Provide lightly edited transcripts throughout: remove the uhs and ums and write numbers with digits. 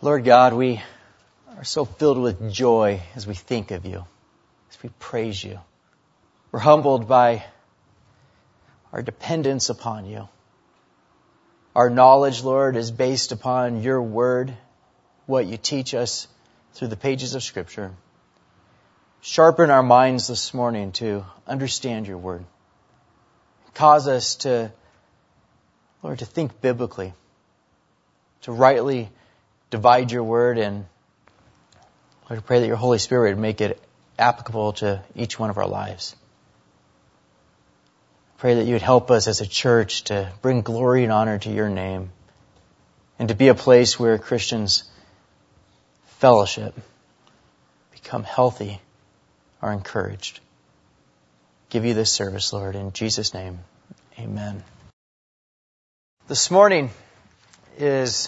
Lord God, we are so filled with joy as we think of you, as we praise you. We're humbled by our dependence upon you. Our knowledge, Lord, is based upon your word, what you teach us through the pages of Scripture. Sharpen our minds this morning to understand your word. Cause us to, Lord, to think biblically, to rightly divide your word, and Lord, I pray that your Holy Spirit would make it applicable to each one of our lives. Pray that you would help us as a church to bring glory and honor to your name and to be a place where Christians fellowship, become healthy, are encouraged. Give you this service, Lord, in Jesus' name. Amen. This morning is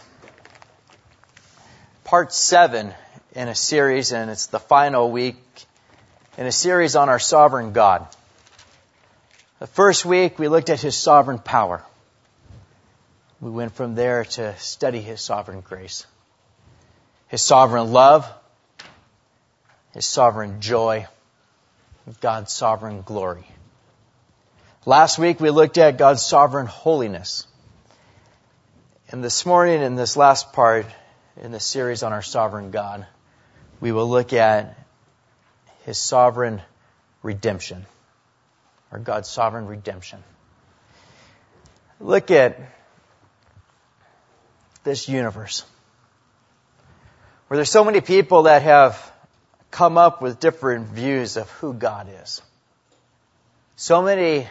part 7 in a series, and it's the final week in a series on our sovereign God. The first week we looked at His sovereign power. We went from there to study His sovereign grace, His sovereign love, His sovereign joy, God's sovereign glory. Last week we looked at God's sovereign holiness. And this morning, in this last part in the series on our sovereign God, we will look at His sovereign redemption, or God's sovereign redemption. Look at this universe, where there's so many people that have come up with different views of who God is. So many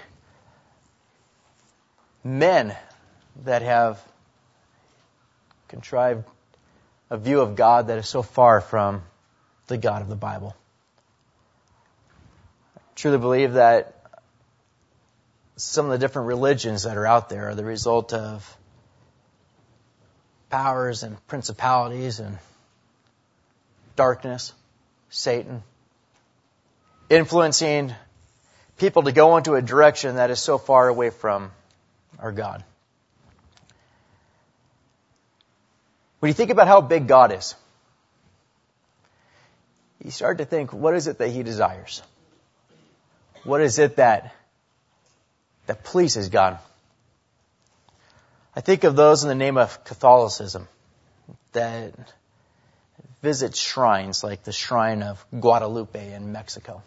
men that have contrived a view of God that is so far from the God of the Bible. I truly believe that some of the different religions that are out there are the result of powers and principalities and darkness, Satan, influencing people to go into a direction that is so far away from our God. When you think about how big God is, you start to think, what is it that He desires? What is it that pleases God? I think of those in the name of Catholicism that visit shrines like the shrine of Guadalupe in Mexico.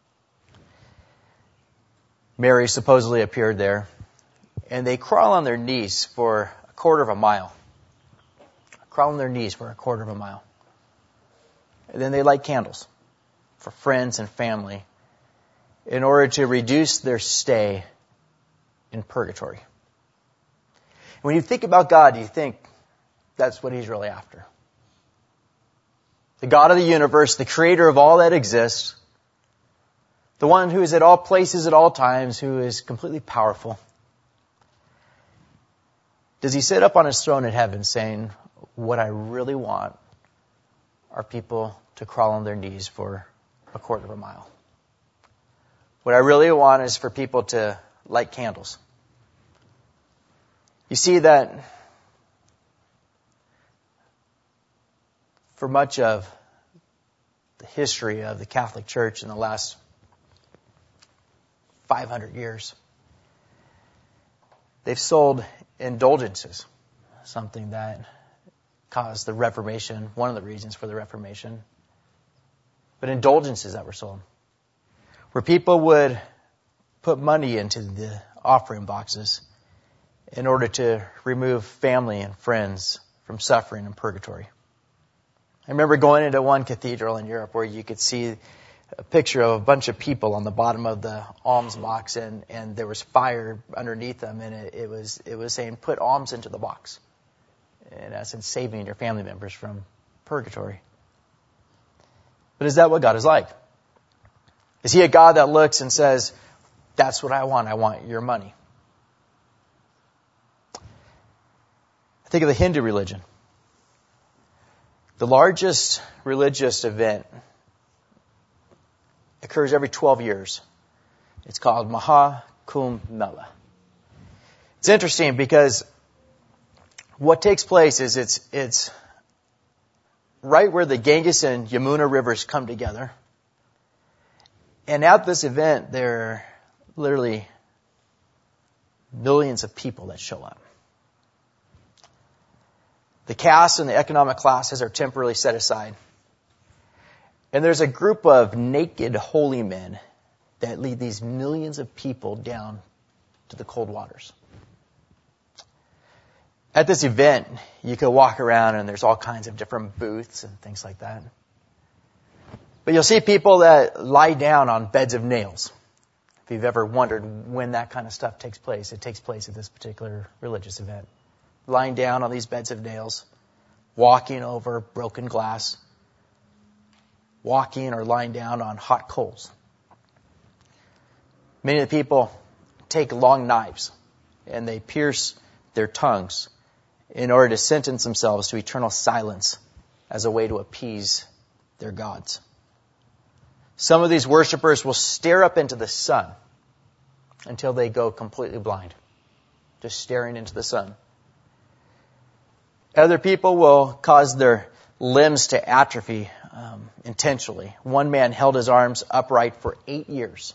Mary supposedly appeared there, and they crawl on their knees for a quarter of a mile. Crawl on their knees for a quarter of a mile. And then they light candles for friends and family in order to reduce their stay in purgatory. When you think about God, you think that's what He's really after. The God of the universe, the creator of all that exists, the one who is at all places at all times, who is completely powerful. Does He sit up on His throne in heaven saying, what I really want are people to crawl on their knees for a quarter of a mile? What I really want is for people to light candles. You see that for much of the history of the Catholic Church in the last 500 years, they've sold indulgences, something that caused the Reformation, one of the reasons for the Reformation. But indulgences that were sold, where people would put money into the offering boxes in order to remove family and friends from suffering in purgatory. I remember going into one cathedral in Europe where you could see a picture of a bunch of people on the bottom of the alms box, and there was fire underneath them, and it was saying, put alms into the box. In essence, saving your family members from purgatory. But is that what God is like? Is He a God that looks and says, that's what I want your money? I think of the Hindu religion. The largest religious event occurs every 12 years. It's called Maha Kumbh Mela. It's interesting because what takes place is it's right where the Ganges and Yamuna rivers come together. And at this event, there are literally millions of people that show up. The caste and the economic classes are temporarily set aside. And there's a group of naked holy men that lead these millions of people down to the cold waters. At this event, you could walk around and there's all kinds of different booths and things like that. But you'll see people that lie down on beds of nails. If you've ever wondered when that kind of stuff takes place, it takes place at this particular religious event. Lying down on these beds of nails, walking over broken glass, walking or lying down on hot coals. Many of the people take long knives and they pierce their tongues in order to sentence themselves to eternal silence as a way to appease their gods. Some of these worshipers will stare up into the sun until they go completely blind, just staring into the sun. Other people will cause their limbs to atrophy intentionally. One man held his arms upright for 8 years.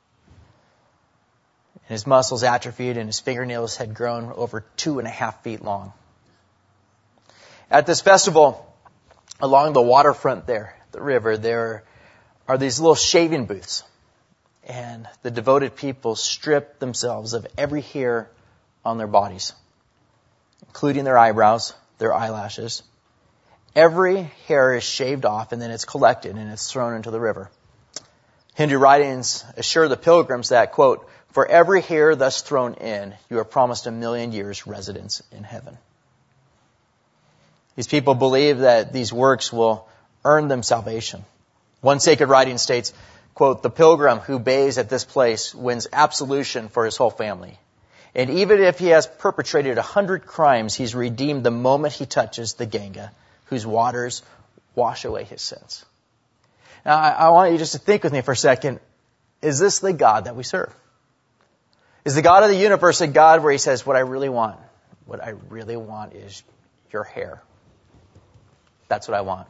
And his muscles atrophied and his fingernails had grown over 2.5 feet long. At this festival, along the waterfront there, the river, there are these little shaving booths. And the devoted people strip themselves of every hair on their bodies, including their eyebrows, their eyelashes. Every hair is shaved off and then it's collected and it's thrown into the river. Hindu writings assure the pilgrims that, quote, "For every hair thus thrown in, you are promised 1,000,000 years residence in heaven." These people believe that these works will earn them salvation. One sacred writing states, quote, "The pilgrim who bathes at this place wins absolution for his whole family. And even if he has perpetrated 100 crimes, he's redeemed the moment he touches the Ganga, whose waters wash away his sins." Now, I want you just to think with me for a second. Is this the God that we serve? Is the God of the universe a God where he says, what I really want is your hair. That's what I want.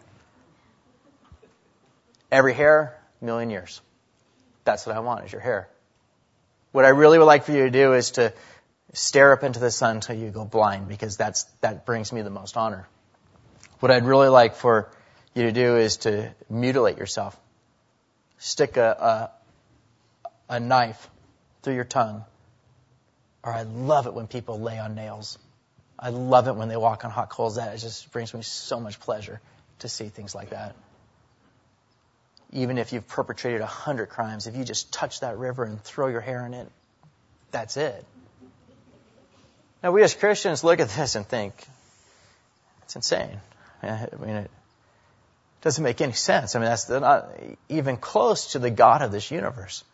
Every hair, 1,000,000 years. That's what I want, is your hair. What I really would like for you to do is to stare up into the sun until you go blind, because that brings me the most honor. What I'd really like for you to do is to mutilate yourself. Stick a knife through your tongue. Or I love it when people lay on nails. I love it when they walk on hot coals. That just brings me so much pleasure to see things like that. Even if you've perpetrated 100 crimes, if you just touch that river and throw your hair in it, that's it. Now, we as Christians look at this and think, it's insane. I mean, it doesn't make any sense. I mean, that's not even close to the God of this universe.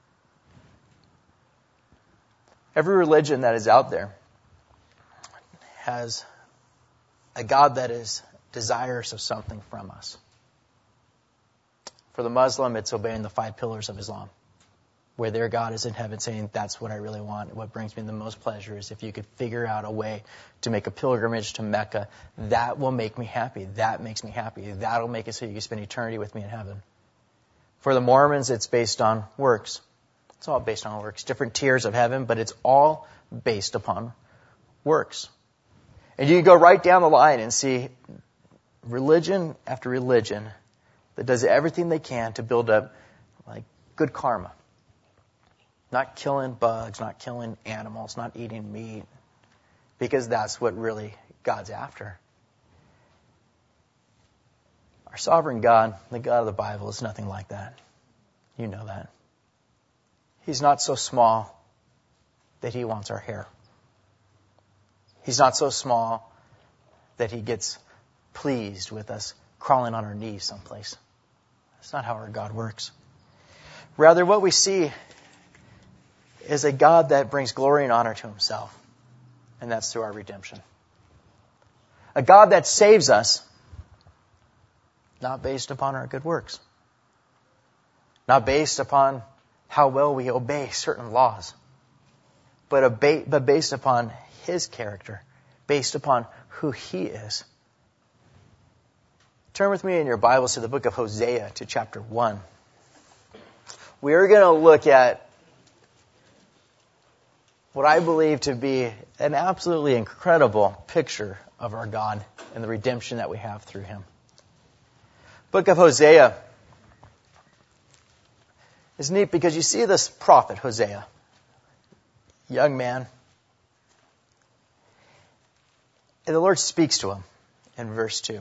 Every religion that is out there has a God that is desirous of something from us. For the Muslim, it's obeying the 5 pillars of Islam, where their God is in heaven saying, that's what I really want. What brings me the most pleasure is if you could figure out a way to make a pilgrimage to Mecca. That will make me happy. That makes me happy. That'll make it so you can spend eternity with me in heaven. For the Mormons, it's based on works. It's all based on works. Different tiers of heaven, but it's all based upon works. And you can go right down the line and see religion after religion that does everything they can to build up like good karma. Not killing bugs, not killing animals, not eating meat, because that's what really God's after. Our sovereign God, the God of the Bible, is nothing like that. You know that. He's not so small that he wants our hair. He's not so small that he gets pleased with us crawling on our knees someplace. That's not how our God works. Rather, what we see is a God that brings glory and honor to himself. And that's through our redemption. A God that saves us, not based upon our good works. Not based upon how well we obey certain laws. But based upon his character. Based upon who he is. Turn with me in your Bibles to the book of Hosea, to chapter 1. We are going to look at what I believe to be an absolutely incredible picture of our God and the redemption that we have through Him. Book of Hosea is neat because you see this prophet, Hosea, young man, and the Lord speaks to him in verse 2.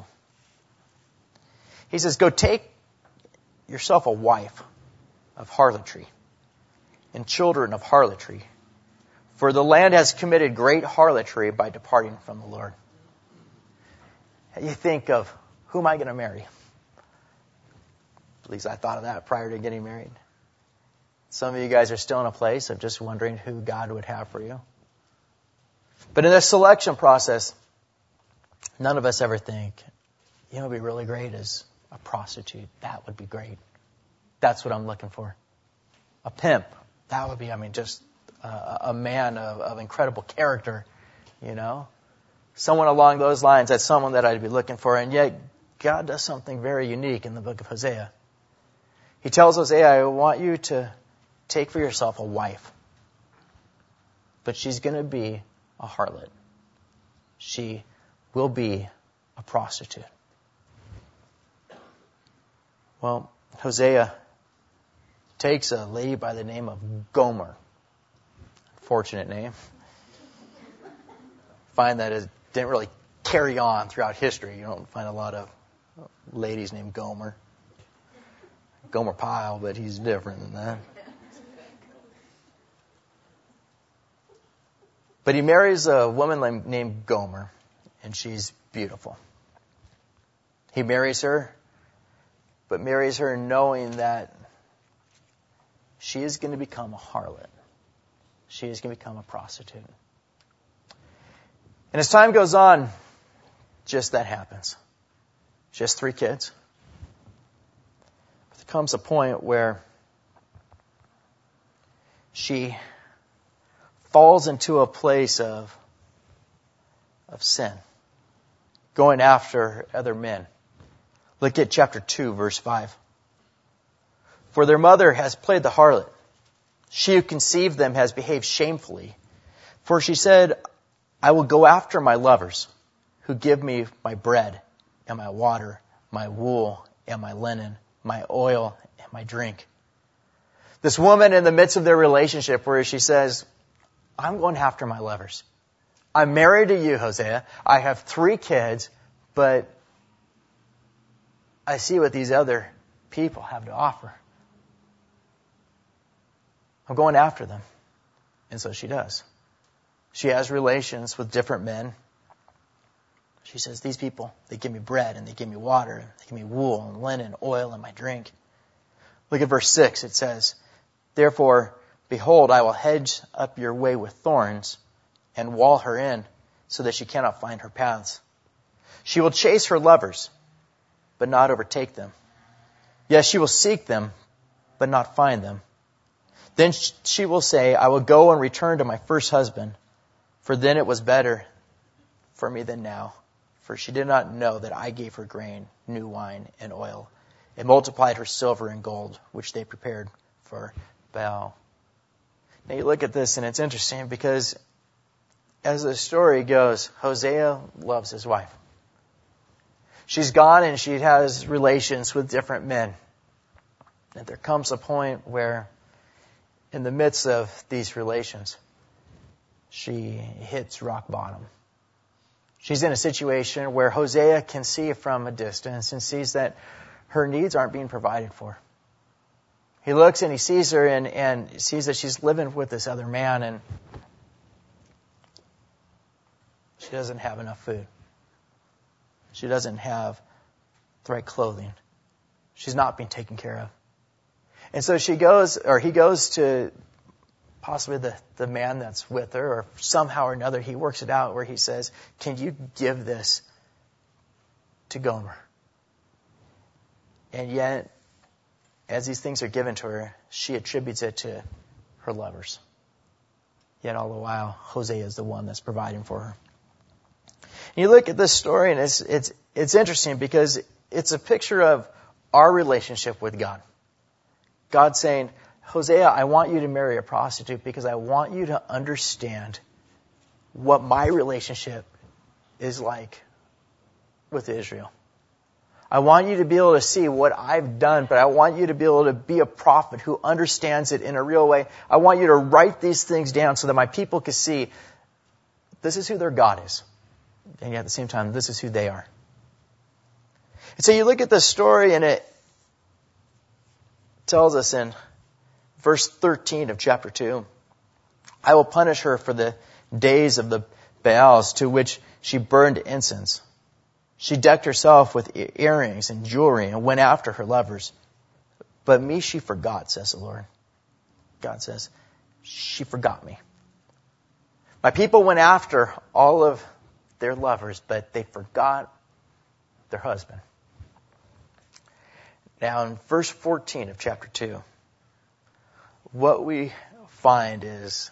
He says, "Go take yourself a wife of harlotry and children of harlotry, for the land has committed great harlotry by departing from the Lord." You think of, who am I going to marry? At least I thought of that prior to getting married. Some of you guys are still in a place of just wondering who God would have for you. But in this selection process, none of us ever think, you know what would be really great is a prostitute. That would be great. That's what I'm looking for. A pimp. That would be, just a man of incredible character, Someone along those lines, that's someone that I'd be looking for. And yet, God does something very unique in the book of Hosea. He tells Hosea, I want you to take for yourself a wife. But she's going to be a harlot. She will be a prostitute. Well, Hosea takes a lady by the name of Gomer. Fortunate name. Find that it didn't really carry on throughout history. You don't find a lot of ladies named Gomer. Gomer Pyle, but he's different than that. But he marries a woman named Gomer, and she's beautiful. He marries her, but marries her knowing that she is going to become a harlot. She is going to become a prostitute. And as time goes on, just that happens. Just 3 kids. But there comes a point where she falls into a place of sin, going after other men. Look at chapter 2, verse 5. For their mother has played the harlot. She who conceived them has behaved shamefully. For she said, I will go after my lovers, who give me my bread and my water, my wool and my linen, my oil and my drink. This woman in the midst of their relationship where she says, I'm going after my lovers. I'm married to you, Hosea. I have 3 kids, but I see what these other people have to offer. I'm going after them. And so she does. She has relations with different men. She says, these people, they give me bread and they give me water. And they give me wool and linen, oil and my drink. Look at verse 6. It says, Therefore, behold, I will hedge up your way with thorns and wall her in so that she cannot find her paths. She will chase her lovers, but not overtake them. Yes, she will seek them, but not find them. Then she will say, I will go and return to my first husband, for then it was better for me than now. For she did not know that I gave her grain, new wine, and oil, and multiplied her silver and gold, which they prepared for Baal. Now you look at this, and it's interesting because as the story goes, Hosea loves his wife. She's gone and she has relations with different men. And there comes a point where in the midst of these relations, she hits rock bottom. She's in a situation where Hosea can see from a distance and sees that her needs aren't being provided for. He looks and he sees her and sees that she's living with this other man and she doesn't have enough food. She doesn't have the right clothing. She's not being taken care of. And so he goes to possibly the man that's with her, or somehow or another he works it out where he says, can you give this to Gomer? And yet, as these things are given to her, she attributes it to her lovers. Yet all the while, Hosea is the one that's providing for her. And you look at this story, and it's interesting because it's a picture of our relationship with God. God saying, Hosea, I want you to marry a prostitute because I want you to understand what my relationship is like with Israel. I want you to be able to see what I've done, but I want you to be able to be a prophet who understands it in a real way. I want you to write these things down so that my people can see this is who their God is. And yet at the same time, this is who they are. And so you look at this story and it tells us in verse 13 of chapter 2, I will punish her for the days of the Baals to which she burned incense. She decked herself with earrings and jewelry and went after her lovers. But me she forgot, says the Lord. God says, she forgot me. My people went after all of their lovers, but they forgot their husband. Now in verse 14 of chapter 2, what we find is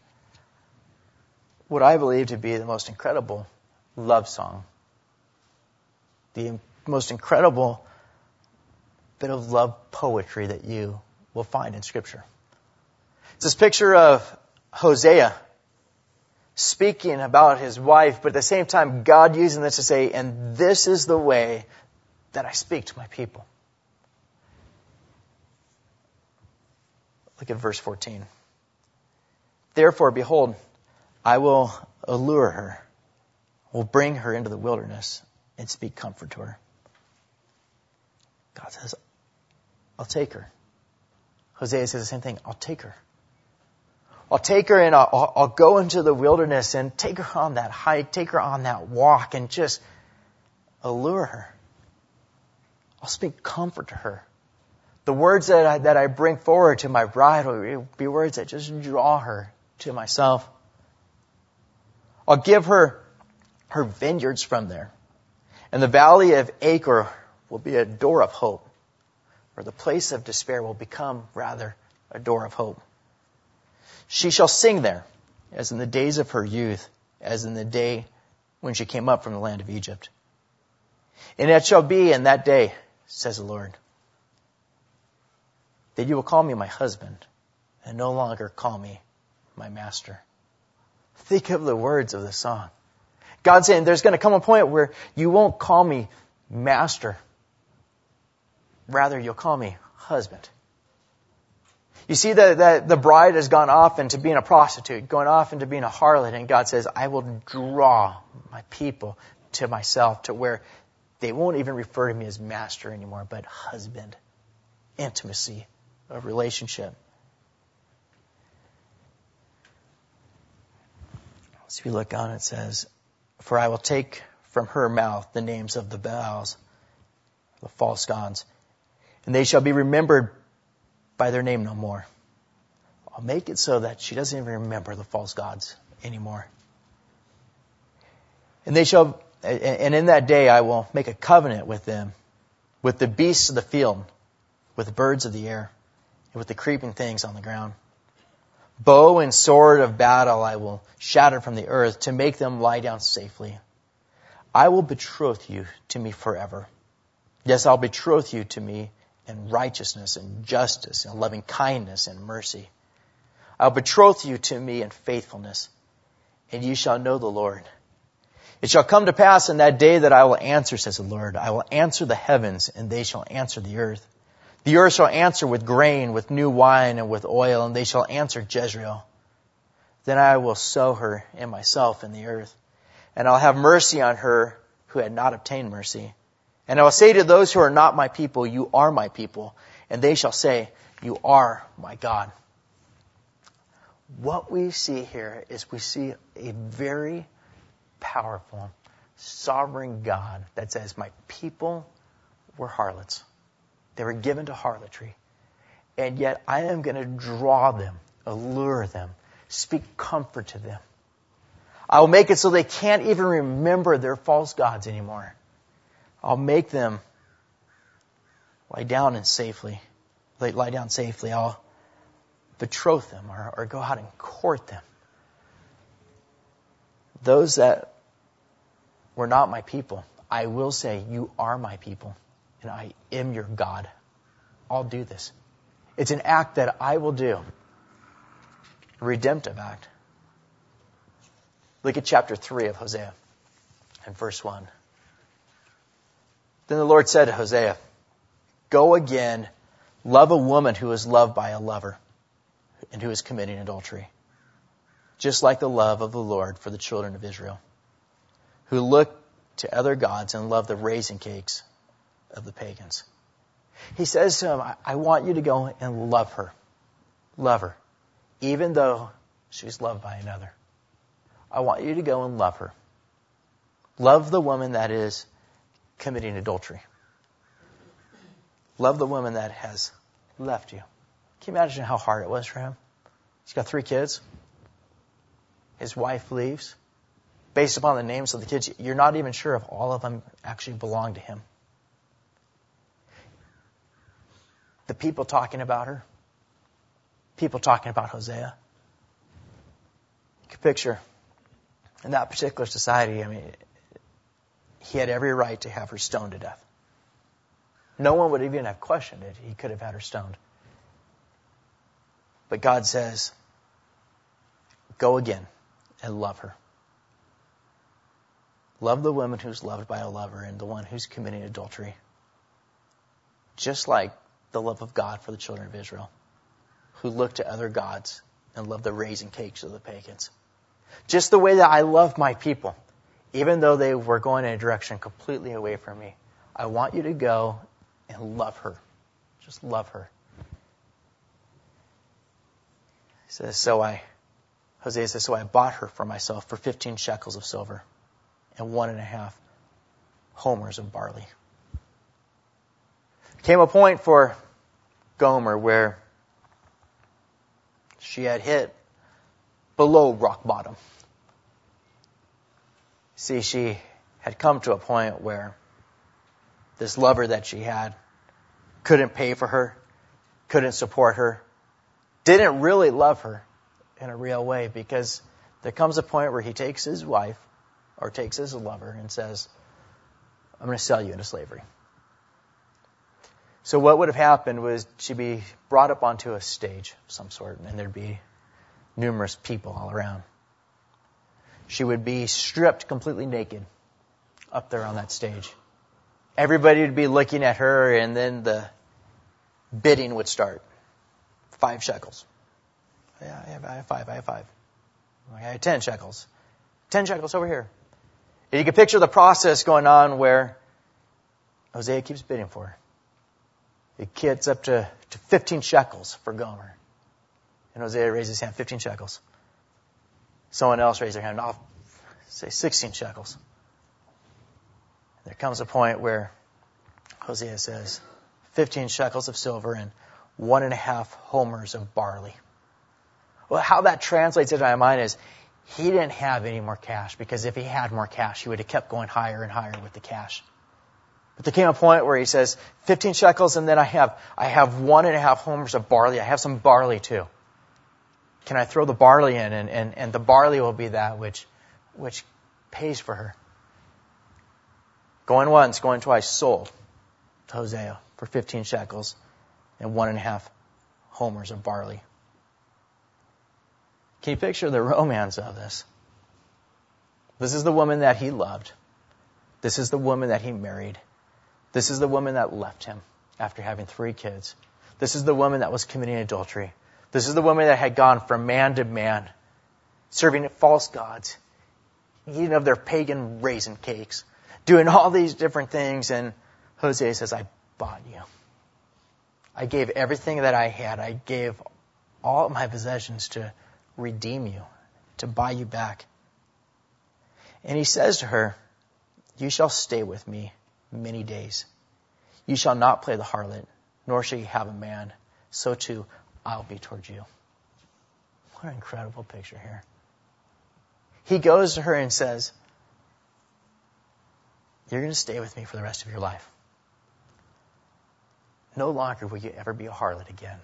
what I believe to be the most incredible love song. The most incredible bit of love poetry that you will find in Scripture. It's this picture of Hosea speaking about his wife, but at the same time God using this to say, and this is the way that I speak to my people. Look at verse 14. Therefore, behold, I will allure her, will bring her into the wilderness and speak comfort to her. God says, I'll take her. Hosea says the same thing. I'll take her. I'll take her and I'll go into the wilderness and take her on that hike, take her on that walk and just allure her. I'll speak comfort to her. The words that I bring forward to my bride will be words that just draw her to myself. I'll give her her vineyards from there. And the valley of Achor will be a door of hope. Or the place of despair will become, rather, a door of hope. She shall sing there, as in the days of her youth, as in the day when she came up from the land of Egypt. And it shall be in that day, says the Lord, that you will call me my husband, and no longer call me my master. Think of the words of the song. God's saying there's going to come a point where you won't call me master. Rather, you'll call me husband. You see that the bride has gone off into being a prostitute, going off into being a harlot, and God says, I will draw my people to myself to where they won't even refer to me as master anymore, but husband. Intimacy of relationship. As we look on, it says, for I will take from her mouth the names of the Baals, the false gods, and they shall be remembered by their name no more. I'll make it so that she doesn't even remember the false gods anymore. And in that day I will make a covenant with them, with the beasts of the field, with the birds of the air, and with the creeping things on the ground. Bow and sword of battle I will shatter from the earth to make them lie down safely. I will betroth you to me forever. Yes, I'll betroth you to me in righteousness and justice and loving kindness and mercy. I'll betroth you to me in faithfulness, and you shall know the Lord. It shall come to pass in that day that I will answer, says the Lord. I will answer the heavens, and they shall answer the earth. The earth shall answer with grain, with new wine, and with oil, and they shall answer Jezreel. Then I will sow her in myself in the earth, and I'll have mercy on her who had not obtained mercy. And I will say to those who are not my people, you are my people. And they shall say, you are my God. What we see here is we see a very powerful, sovereign God that says, my people were harlots. They were given to harlotry. And yet I am going to draw them, allure them, speak comfort to them. I will make it so they can't even remember their false gods anymore. I'll make them lie down safely. I'll betroth them or go out and court them. Those that were not my people, I will say, you are my people, and I am your God. I'll do this. It's an act that I will do. A redemptive act. Look at chapter 3 of Hosea and verse 1. Then the Lord said to Hosea, go again, love a woman who is loved by a lover and who is committing adultery, just like the love of the Lord for the children of Israel, who look to other gods and love the raisin cakes of the pagans. He says to him, I want you to go and love her. Love her. Even though she's loved by another. I want you to go and love her. Love the woman that is committing adultery. Love the woman that has left you. Can you imagine how hard it was for him? He's got 3 kids. His wife leaves. Based upon the names of the kids, you're not even sure if all of them actually belong to him. The people talking about her. People talking about Hosea. You can picture, in that particular society, he had every right to have her stoned to death. No one would even have questioned it. He could have had her stoned. But God says, go again and love her. Love the woman who's loved by a lover and the one who's committing adultery. Just like the love of God for the children of Israel, who look to other gods and love the raisin cakes of the pagans. Just the way that I love my people, even though they were going in a direction completely away from me. I want you to go and love her. Just love her. He says, Hosea says, so I bought her for myself for 15 shekels of silver and 1.5 homers of barley. Came a point for Gomer where she had hit below rock bottom. See, she had come to a point where this lover that she had couldn't pay for her, couldn't support her, didn't really love her in a real way, because there comes a point where he takes his wife or takes his lover and says, I'm going to sell you into slavery. So what would have happened was she'd be brought up onto a stage of some sort, and there'd be numerous people all around. She would be stripped completely naked up there on that stage. Everybody would be looking at her, and then the bidding would start. 5 shekels. Yeah, I have 5. I have 10 shekels. 10 shekels over here. And you can picture the process going on where Hosea keeps bidding for her. It gets up to 15 shekels for Gomer. And Hosea raises his hand, 15 shekels. Someone else raises their hand, I'll say 16 shekels. There comes a point where Hosea says, 15 shekels of silver and 1.5 homers of barley. Well, how that translates into my mind is he didn't have any more cash, because if he had more cash, he would have kept going higher and higher with the cash. But there came a point where he says, 15 shekels, and then I have 1.5 homers of barley. I have some barley too. Can I throw the barley in? And the barley will be that which pays for her. Going once, going twice, sold to Hosea for 15 shekels and 1.5 homers of barley. Can you picture the romance of this? This is the woman that he loved. This is the woman that he married. This is the woman that left him after having 3 kids. This is the woman that was committing adultery. This is the woman that had gone from man to man, serving false gods, eating of their pagan raisin cakes, doing all these different things. And Hosea says, I bought you. I gave everything that I had. I gave all of my possessions to redeem you, to buy you back. And he says to her, you shall stay with me many days. You shall not play the harlot, nor shall you have a man. So too, I'll be towards you. What an incredible picture here. He goes to her and says, you're going to stay with me for the rest of your life. No longer will you ever be a harlot again.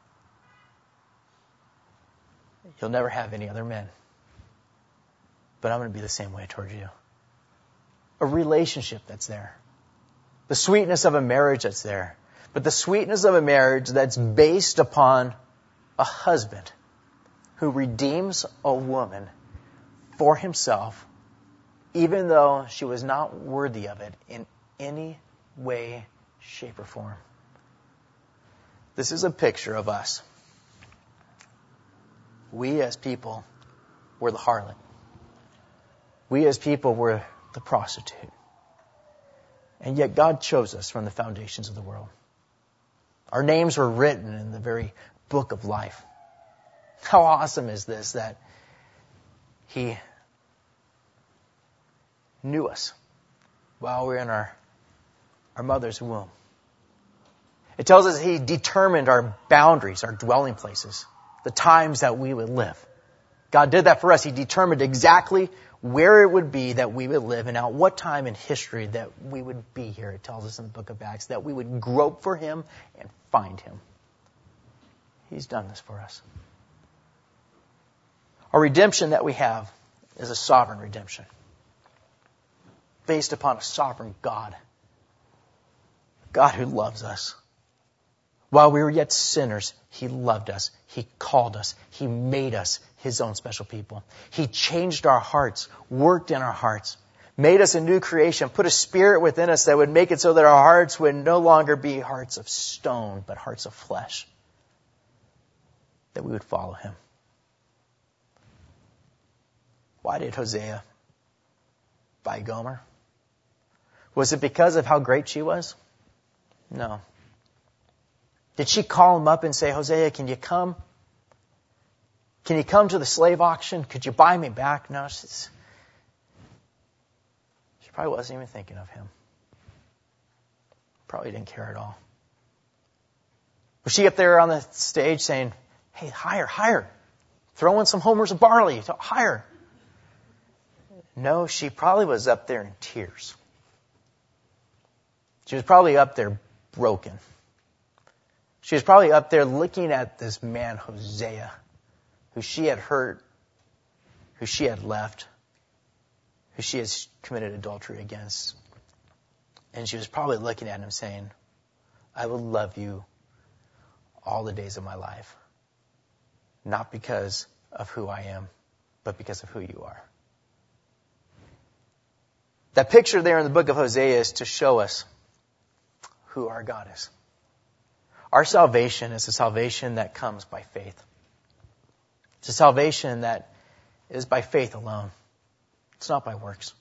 You'll never have any other men. But I'm going to be the same way towards you. a relationship that's there. The sweetness of a marriage that's there. But the sweetness of a marriage that's based upon a husband who redeems a woman for himself, even though she was not worthy of it in any way, shape, or form. This is a picture of us. We as people were the harlot. We as people were the prostitute. And yet God chose us from the foundations of the world. Our names were written in the very book of life. How awesome is this that He knew us while we were in our mother's womb. It tells us He determined our boundaries, our dwelling places, the times that we would live. God did that for us. He determined exactly where it would be that we would live and at what time in history that we would be here. It tells us in the book of Acts that we would grope for Him and find Him. He's done this for us. Our redemption that we have is a sovereign redemption based upon a sovereign God. God who loves us. While we were yet sinners, He loved us. He called us. He made us His own special people. He changed our hearts, worked in our hearts, made us a new creation, put a spirit within us that would make it so that our hearts would no longer be hearts of stone, but hearts of flesh. That we would follow Him. Why did Hosea buy Gomer? Was it because of how great she was? No. Did she call him up and say, Hosea, can you come? Can you come to the slave auction? Could you buy me back? No, she probably wasn't even thinking of him. Probably didn't care at all. Was she up there on the stage saying, hey, hire. Throw in some homers of barley. Hire. No, she probably was up there in tears. She was probably up there broken. She was probably up there looking at this man, Hosea, who she had hurt, who she had left, who she has committed adultery against. And she was probably looking at him saying, I will love you all the days of my life. Not because of who I am, but because of who you are. That picture there in the book of Hosea is to show us who our God is. Our salvation is a salvation that comes by faith. It's a salvation that is by faith alone. It's not by works.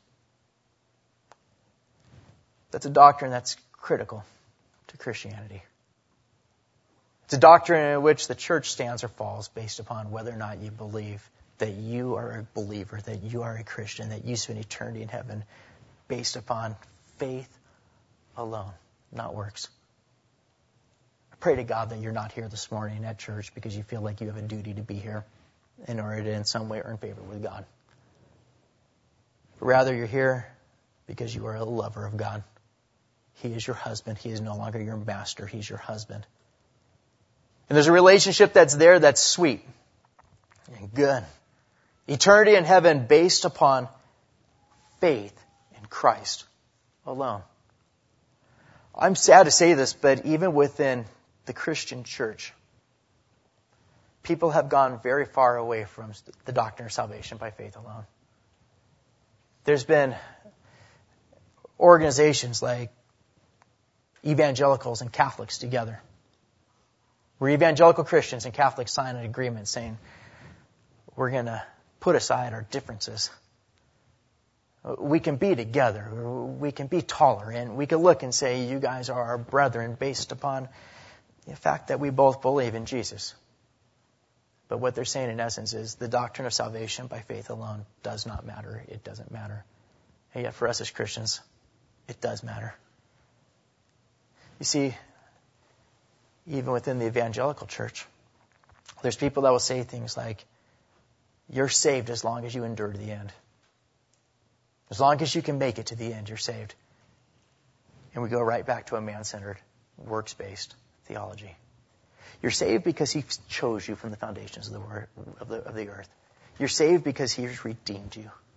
That's a doctrine that's critical to Christianity. It's a doctrine in which the church stands or falls based upon whether or not you believe that you are a believer, that you are a Christian, that you spend eternity in heaven based upon faith alone, not works. I pray to God that you're not here this morning at church because you feel like you have a duty to be here in order to in some way earn favor with God. Rather, you're here because you are a lover of God. He is your husband. He is no longer your master. He's your husband. And there's a relationship that's there that's sweet and good. Eternity in heaven based upon faith in Christ alone. I'm sad to say this, but even within the Christian church, people have gone very far away from the doctrine of salvation by faith alone. There's been organizations like evangelicals and Catholics together, where evangelical Christians and Catholics sign an agreement saying, we're going to put aside our differences. We can be together. We can be tolerant. We can look and say, you guys are our brethren based upon the fact that we both believe in Jesus. But what they're saying in essence is the doctrine of salvation by faith alone does not matter. It doesn't matter. And yet for us as Christians, it does matter. You see, even within the evangelical church, there's people that will say things like, you're saved as long as you endure to the end. As long as you can make it to the end, you're saved. And we go right back to a man-centered, works-based theology. You're saved because He chose you from the foundations of the earth. You're saved because He's redeemed you.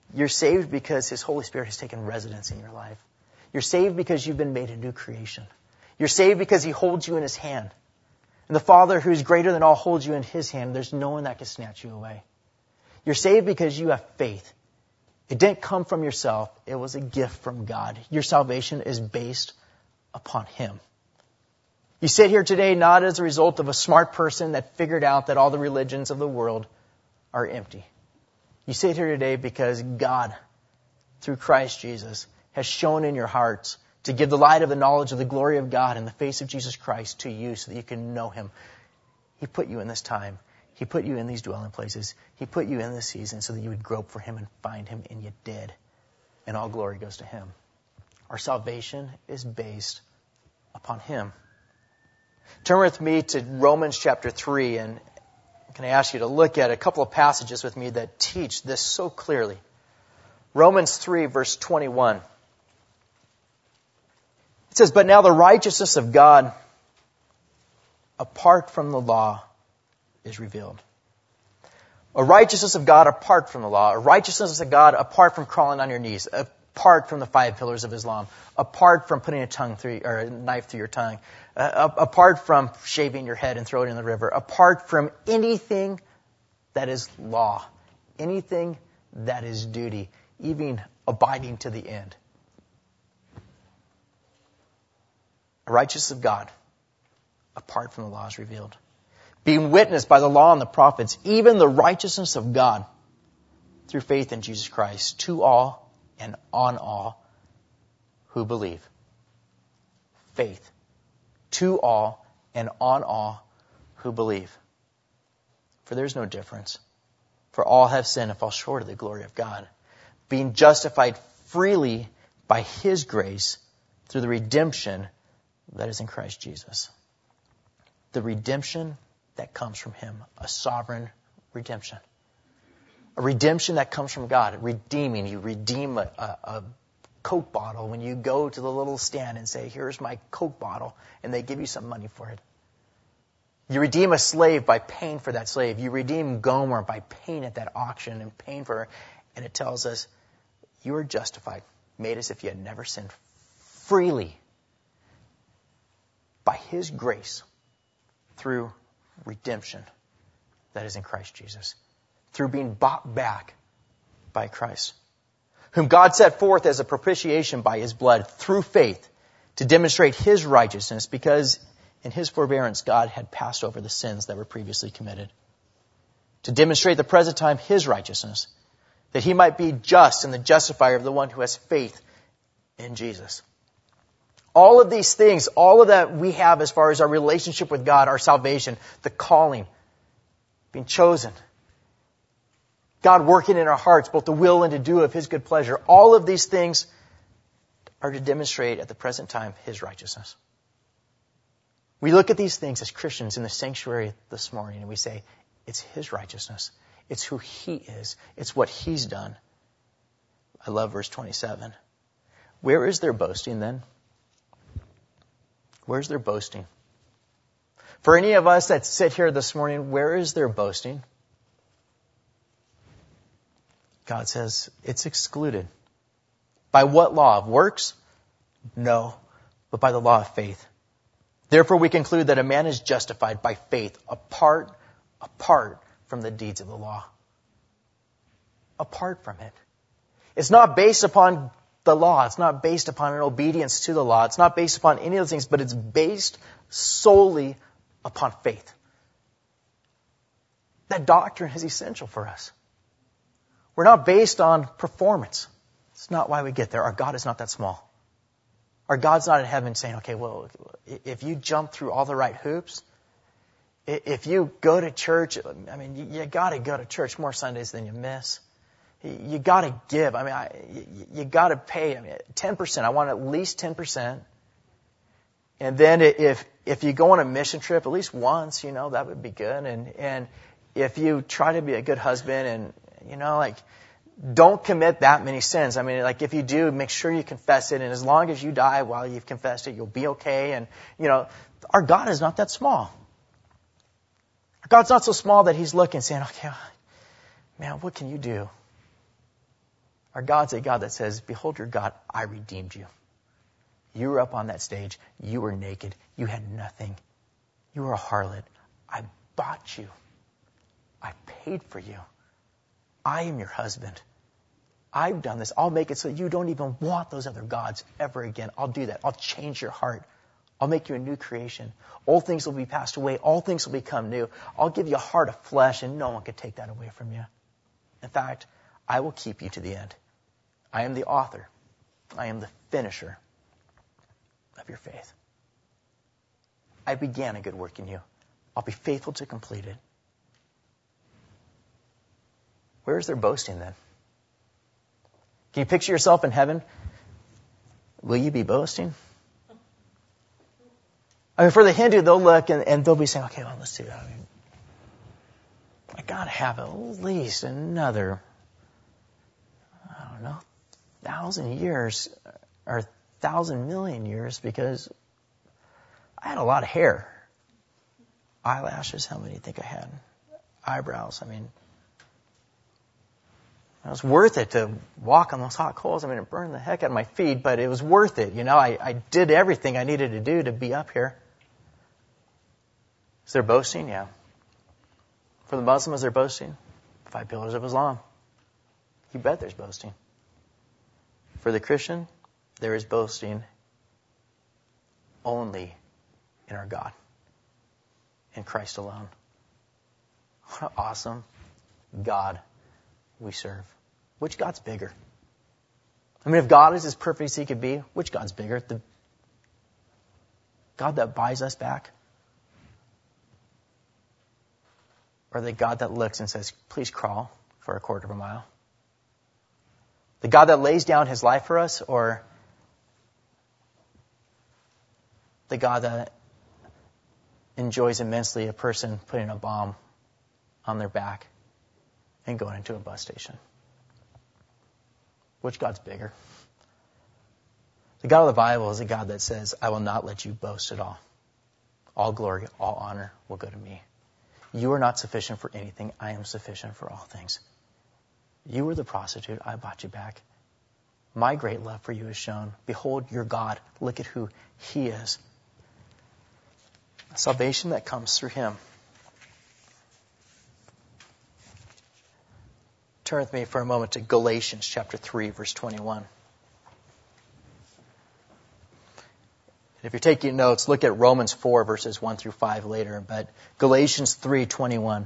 You're saved because His Holy Spirit has taken residence in your life. You're saved because you've been made a new creation. You're saved because He holds you in His hand. And the Father who is greater than all holds you in His hand. There's no one that can snatch you away. You're saved because you have faith. It didn't come from yourself. It was a gift from God. Your salvation is based upon Him. You sit here today not as a result of a smart person that figured out that all the religions of the world are empty. You sit here today because God, through Christ Jesus, has shown in your hearts to give the light of the knowledge of the glory of God in the face of Jesus Christ to you so that you can know Him. He put you in this time. He put you in these dwelling places. He put you in this season so that you would grope for Him and find Him, and you did. And all glory goes to Him. Our salvation is based upon Him. Turn with me to Romans chapter 3, and I'm going to ask you to look at a couple of passages with me that teach this so clearly. Romans 3, verse 21. It says, "But now the righteousness of God, apart from the law, is revealed." A righteousness of God apart from the law. A righteousness of God apart from crawling on your knees. Apart from the 5 pillars of Islam. Apart from putting a knife through your tongue. Apart from shaving your head and throwing it in the river. Apart from anything that is law. Anything that is duty. Even abiding to the end. A righteousness of God apart from the law is revealed. Being witnessed by the law and the prophets, even the righteousness of God through faith in Jesus Christ, to all and on all who believe. Faith. To all and on all who believe. For there's no difference. For all have sinned and fall short of the glory of God. Being justified freely by His grace through the redemption that is in Christ Jesus. The redemption that comes from Him. A sovereign redemption. A redemption that comes from God. Redeeming. You redeem a Coke bottle when you go to the little stand and say, "Here's my Coke bottle," and they give you some money for it. You redeem a slave by paying for that slave. You redeem Gomer by paying at that auction and paying for her. And it tells us, you are justified, made as if you had never sinned, freely by His grace through redemption that is in Christ Jesus. Through being bought back by Christ. Whom God set forth as a propitiation by His blood through faith to demonstrate His righteousness, because in His forbearance God had passed over the sins that were previously committed. To demonstrate the present time His righteousness, that He might be just and the justifier of the one who has faith in Jesus. All of these things, all of that we have as far as our relationship with God, our salvation, the calling, being chosen, God working in our hearts, both the will and to do of His good pleasure. All of these things are to demonstrate at the present time His righteousness. We look at these things as Christians in the sanctuary this morning and we say, it's His righteousness. It's who He is. It's what He's done. I love verse 27. Where is their boasting then? Where's their boasting? For any of us that sit here this morning, where is their boasting? God says it's excluded. By what law? Of works? No, but by the law of faith. Therefore we conclude that a man is justified by faith apart from the deeds of the law. Apart from it. It's not based upon the law. It's not based upon an obedience to the law. It's not based upon any of those things, but it's based solely upon faith. That doctrine is essential for us. We're not based on performance. It's not why we get there. Our God is not that small. Our God's not in heaven saying, okay, well, if you jump through all the right hoops, if you go to church, I mean, you got to go to church more Sundays than you miss. You got to give. I mean, you got to pay. I mean, 10%. I want at least 10%. And then if you go on a mission trip at least once, that would be good. And if you try to be a good husband and, don't commit that many sins. I mean, if you do, make sure you confess it. And as long as you die while you've confessed it, you'll be okay. And, our God is not that small. Our God's not so small that He's looking saying, okay, man, what can you do? Our God's a God that says, behold your God, I redeemed you. You were up on that stage. You were naked. You had nothing. You were a harlot. I bought you. I paid for you. I am your husband. I've done this. I'll make it so you don't even want those other gods ever again. I'll do that. I'll change your heart. I'll make you a new creation. Old things will be passed away. All things will become new. I'll give you a heart of flesh, and no one can take that away from you. In fact, I will keep you to the end. I am the author. I am the finisher of your faith. I began a good work in you. I'll be faithful to complete it. Where is their boasting then? Can you picture yourself in heaven? Will you be boasting? I mean, for the Hindu, they'll look and they'll be saying, okay, well, let's do that. I got to have at least another, 1,000 years or 1,000 million years, because I had a lot of hair. Eyelashes, how many do you think I had? Eyebrows, it was worth it to walk on those hot coals. It burned the heck out of my feet, but it was worth it. I did everything I needed to do to be up here. Is there boasting? Yeah. For the Muslim, is there boasting? 5 pillars of Islam. You bet there's boasting. For the Christian, there is boasting only in our God, in Christ alone. What an awesome God we serve. Which God's bigger? If God is as perfect as he could be, which God's bigger? The God that buys us back? Or the God that looks and says, please crawl for a quarter of a mile? The God that lays down his life for us? Or the God that enjoys immensely a person putting a bomb on their back and going into a bus station? Which God's bigger? The God of the Bible is a God that says, I will not let you boast at all. All glory, all honor will go to me. You are not sufficient for anything. I am sufficient for all things. You were the prostitute. I bought you back. My great love for you is shown. Behold your God. Look at who he is. A salvation that comes through him. Turn with me for a moment to Galatians chapter 3, verse 21. If you're taking notes, look at Romans 4, verses 1 through 5 later. But Galatians 3:21. It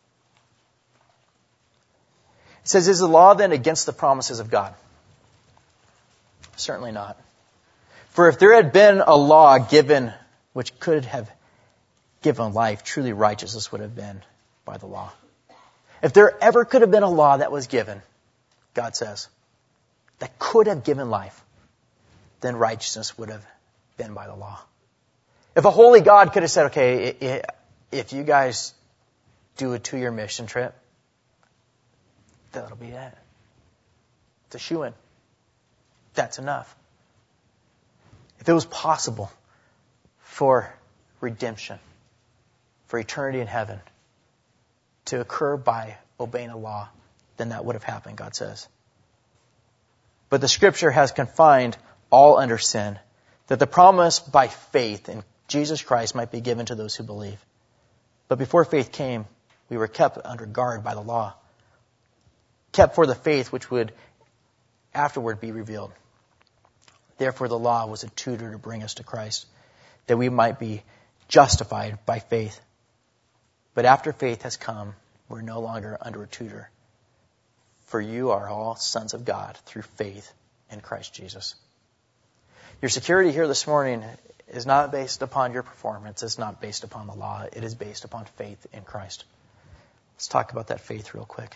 says, is the law then against the promises of God? Certainly not. For if there had been a law given which could have given life, truly righteousness would have been by the law. If there ever could have been a law that was given, God says, that could have given life, then righteousness would have been by the law. If a holy God could have said, okay, if you guys do a 2-year mission trip, that'll be it. It's a shoo-in. That's enough. If it was possible for redemption, for eternity in heaven, to occur by obeying a law, then that would have happened, God says. But the Scripture has confined all under sin, that the promise by faith in Jesus Christ might be given to those who believe. But before faith came, we were kept under guard by the law, kept for the faith which would afterward be revealed. Therefore the law was a tutor to bring us to Christ, that we might be justified by faith. But after faith has come, we're no longer under a tutor. For you are all sons of God through faith in Christ Jesus. Your security here this morning is not based upon your performance. It's not based upon the law. It is based upon faith in Christ. Let's talk about that faith real quick.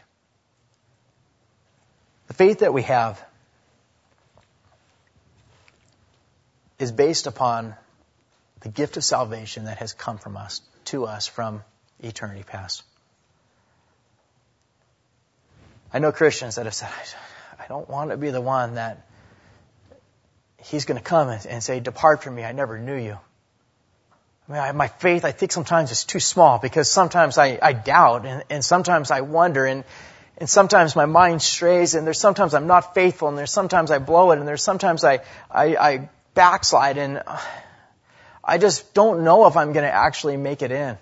The faith that we have is based upon the gift of salvation that has come from us, to us from eternity past. I know Christians that have said, I don't want to be the one that he's going to come and say, depart from me, I never knew you. My faith, I think sometimes is too small, because sometimes I doubt and sometimes I wonder. And And sometimes my mind strays, and there's sometimes I'm not faithful, and there's sometimes I blow it, and there's sometimes I backslide, and I just don't know if I'm going to actually make it in.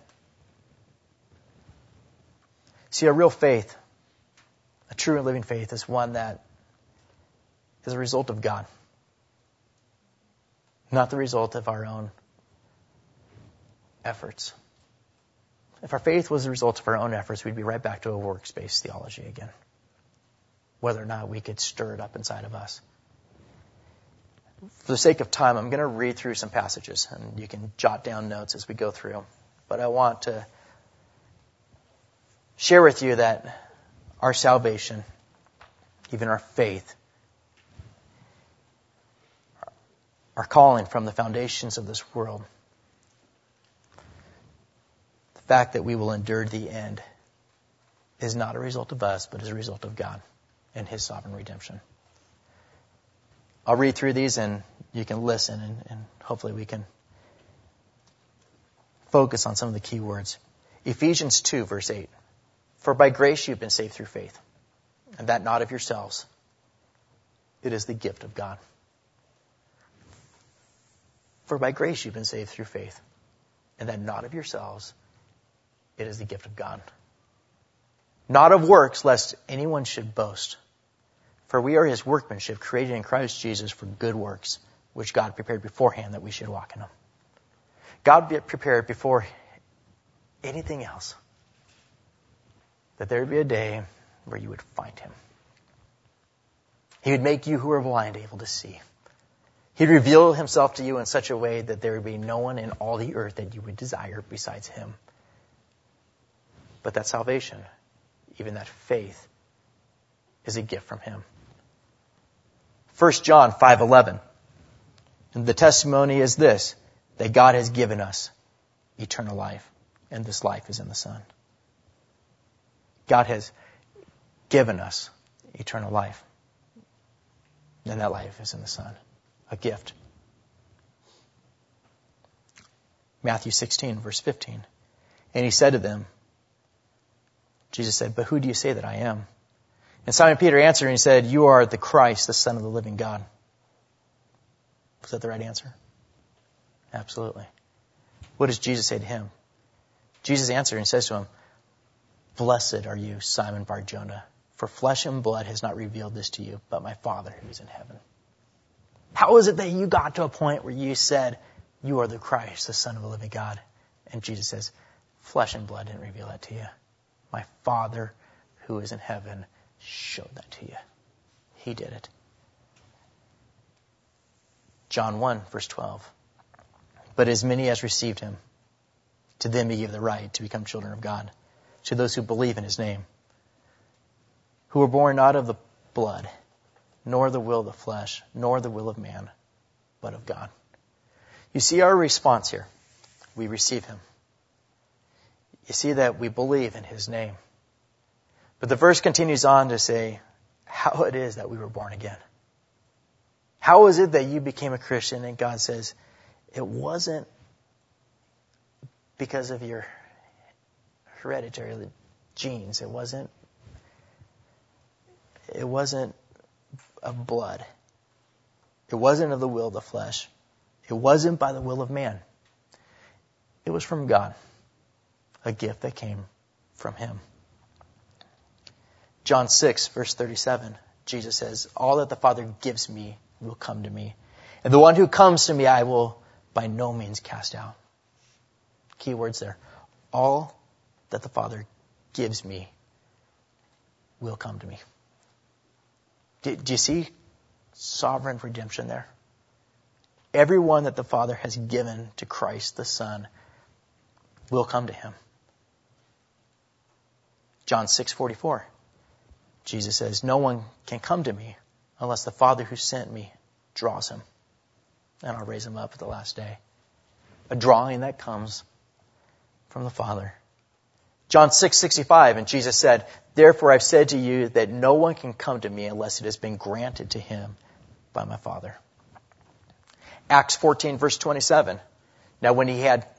See, a real faith, a true and living faith, is one that is a result of God, not the result of our own efforts. If our faith was the result of our own efforts, we'd be right back to a works-based theology again, whether or not we could stir it up inside of us. For the sake of time, I'm going to read through some passages, and you can jot down notes as we go through. But I want to share with you that our salvation, even our faith, our calling from the foundations of this world, the fact that we will endure the end, is not a result of us, but is a result of God and His sovereign redemption. I'll read through these and you can listen, and hopefully we can focus on some of the key words. Ephesians 2, verse 8. For by grace you've been saved through faith, and that not of yourselves. It is the gift of God. For by grace you've been saved through faith, and that not of yourselves. It is the gift of God. Not of works, lest anyone should boast. For we are His workmanship, created in Christ Jesus for good works, which God prepared beforehand that we should walk in them. God prepared before anything else that there would be a day where you would find Him. He would make you who are blind able to see. He'd reveal Himself to you in such a way that there would be no one in all the earth that you would desire besides Him. But that salvation, even that faith, is a gift from Him. 1 John 5:11. And the testimony is this, that God has given us eternal life, and this life is in the Son. God has given us eternal life, and that life is in the Son. A gift. Matthew 16, verse 15. And He said to them, Jesus said, but who do you say that I am? And Simon Peter answered and he said, you are the Christ, the Son of the living God. Was that the right answer? Absolutely. What does Jesus say to him? Jesus answered and says to him, blessed are you, Simon Bar-Jonah, for flesh and blood has not revealed this to you, but my Father who is in heaven. How is it that you got to a point where you said, you are the Christ, the Son of the living God? And Jesus says, flesh and blood didn't reveal that to you. My Father who is in heaven showed that to you. He did it. John 1, verse 12. But as many as received Him, to them He gave the right to become children of God, to those who believe in His name, who were born not of the blood, nor the will of the flesh, nor the will of man, but of God. You see our response here. We receive Him. You see that we believe in His name. But the verse continues on to say how it is that we were born again. How is it that you became a Christian? And God says, it wasn't because of your hereditary genes. It wasn't of blood. It wasn't of the will of the flesh. It wasn't by the will of man. It was from God. A gift that came from Him. John 6, verse 37, Jesus says, all that the Father gives me will come to me. And the one who comes to me I will by no means cast out. Key words there. All that the Father gives me will come to me. Do you see sovereign redemption there? Everyone that the Father has given to Christ the Son will come to Him. John 6:44. Jesus says, no one can come to me unless the Father who sent me draws him. And I'll raise him up at the last day. A drawing that comes from the Father. John 6:65, and Jesus said, therefore I've said to you that no one can come to me unless it has been granted to him by my Father. Acts 14, verse 27. Now when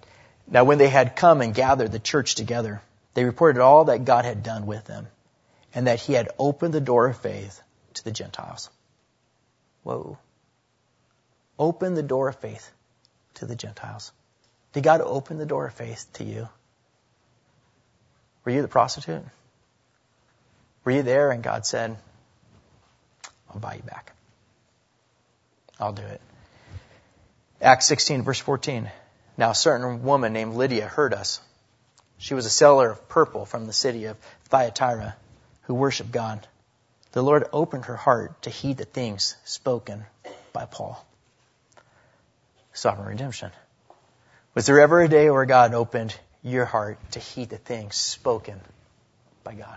they had come and gathered the church together, they reported all that God had done with them, and that he had opened the door of faith to the Gentiles. Whoa. Open the door of faith to the Gentiles. Did God open the door of faith to you? Were you the prostitute? Were you there and God said, I'll buy you back. I'll do it. Acts 16, verse 14. Now a certain woman named Lydia heard us. She was a seller of purple from the city of Thyatira who worshiped God. The Lord opened her heart to heed the things spoken by Paul. Sovereign redemption. Was there ever a day where God opened your heart to heed the things spoken by God?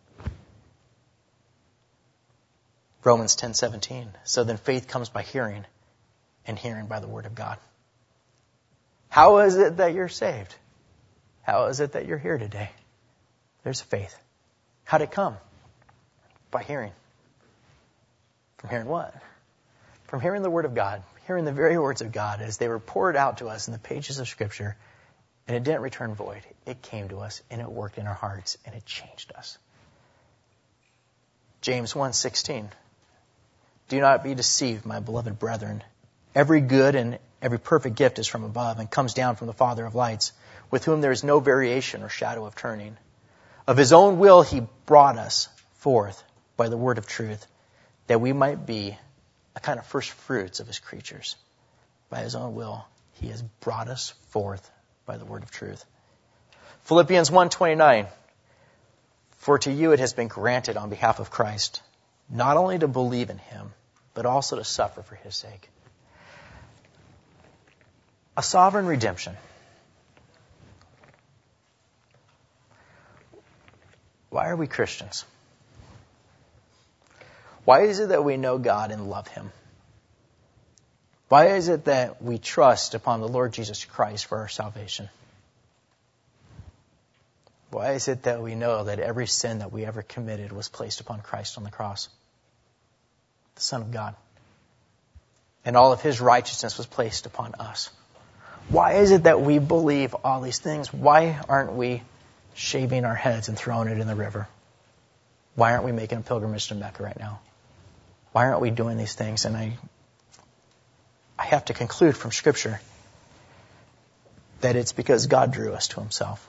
Romans 10:17. So then faith comes by hearing, and hearing by the word of God. How is it that you're saved? How is it that you're here today? There's faith. How'd it come? By hearing. From hearing what? From hearing the word of God, hearing the very words of God as they were poured out to us in the pages of Scripture, and it didn't return void. It came to us, and it worked in our hearts, and it changed us. James 1:16. Do not be deceived, my beloved brethren. Every good and every perfect gift is from above and comes down from the Father of lights, with whom there is no variation or shadow of turning. Of his own will he brought us forth by the word of truth, that we might be a kind of first fruits of his creatures. By his own will he has brought us forth by the word of truth. Philippians 1:29. For to you it has been granted on behalf of Christ, not only to believe in him, but also to suffer for his sake. A sovereign redemption. Why are we Christians? Why is it that we know God and love him? Why is it that we trust upon the Lord Jesus Christ for our salvation? Why is it that we know that every sin that we ever committed was placed upon Christ on the cross? The Son of God. And all of his righteousness was placed upon us. Why is it that we believe all these things? Why aren't we shaving our heads and throwing it in the river? Why aren't we making a pilgrimage to Mecca right now? Why aren't we doing these things? And I have to conclude from Scripture that it's because God drew us to himself.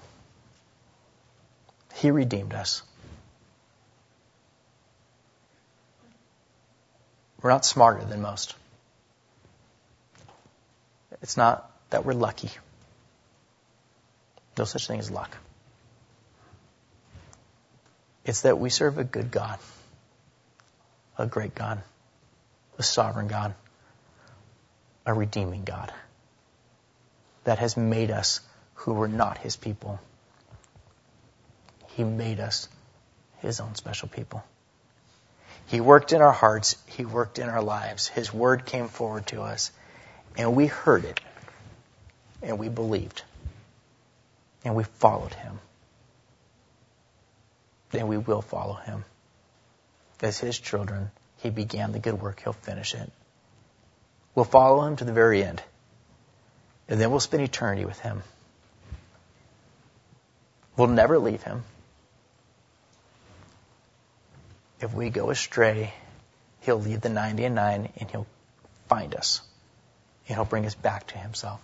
He redeemed us. We're not smarter than most. It's not that we're lucky. No such thing as luck. It's that we serve a good God, a great God, a sovereign God, a redeeming God that has made us who were not his people. He made us his own special people. He worked in our hearts. He worked in our lives. His word came forward to us, and we heard it, and we believed, and we followed him. And we will follow him. As his children, he began the good work. He'll finish it. We'll follow him to the very end. And then we'll spend eternity with him. We'll never leave him. If we go astray, he'll leave the 99 and he'll find us. And he'll bring us back to himself.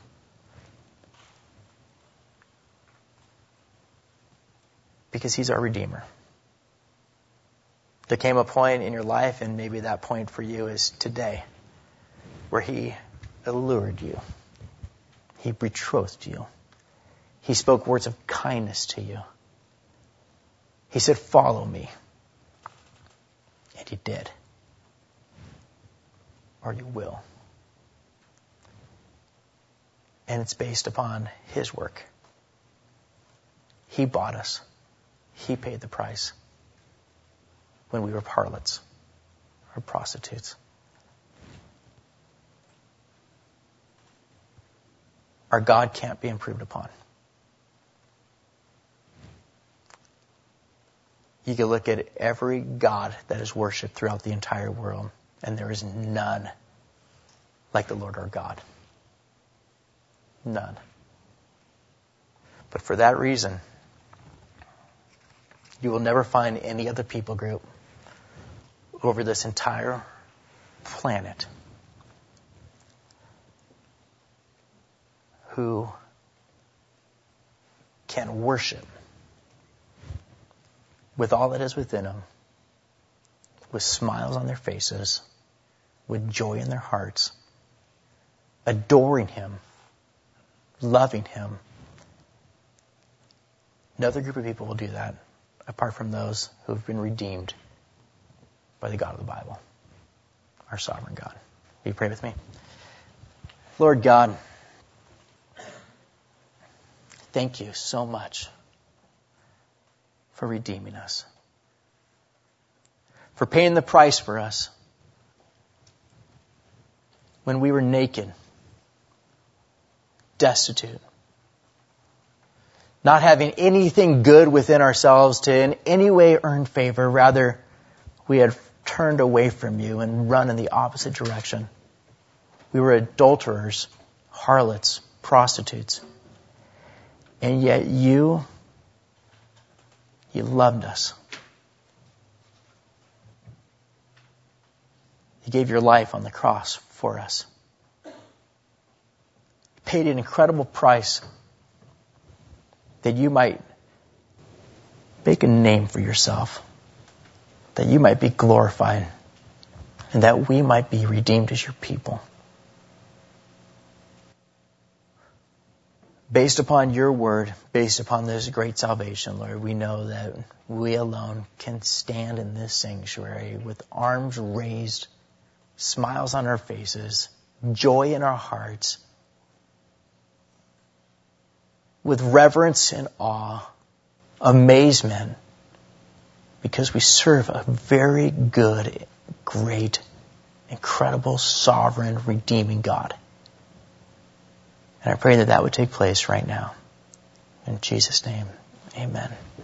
Because he's our Redeemer. There came a point in your life, and maybe that point for you is today, where he allured you. He betrothed you. He spoke words of kindness to you. He said, follow me. And you did. Or you will. And it's based upon his work. He bought us. He paid the price when we were harlots or prostitutes. Our God can't be improved upon. You can look at every god that is worshipped throughout the entire world, and there is none like the Lord our God. None. But for that reason, You will never find any other people group over this entire planet who can worship with all that is within them, with smiles on their faces, with joy in their hearts, adoring Him, loving Him. No other group of people will do that apart from those who have been redeemed by the God of the Bible, our sovereign God. Will you pray with me? Lord God, thank you so much for redeeming us, for paying the price for us when we were naked, destitute, not having anything good within ourselves to in any way earn favor. Rather, we had turned away from you and run in the opposite direction. We were adulterers, harlots, prostitutes. And yet you loved us. You gave your life on the cross for us. You paid an incredible price that you might make a name for yourself, that you might be glorified, and that we might be redeemed as your people. Based upon your word, based upon this great salvation, Lord, we know that we alone can stand in this sanctuary with arms raised, smiles on our faces, joy in our hearts, with reverence and awe, amazement, because we serve a very good, great, incredible, sovereign, redeeming God. And I pray that that would take place right now. In Jesus' name, amen.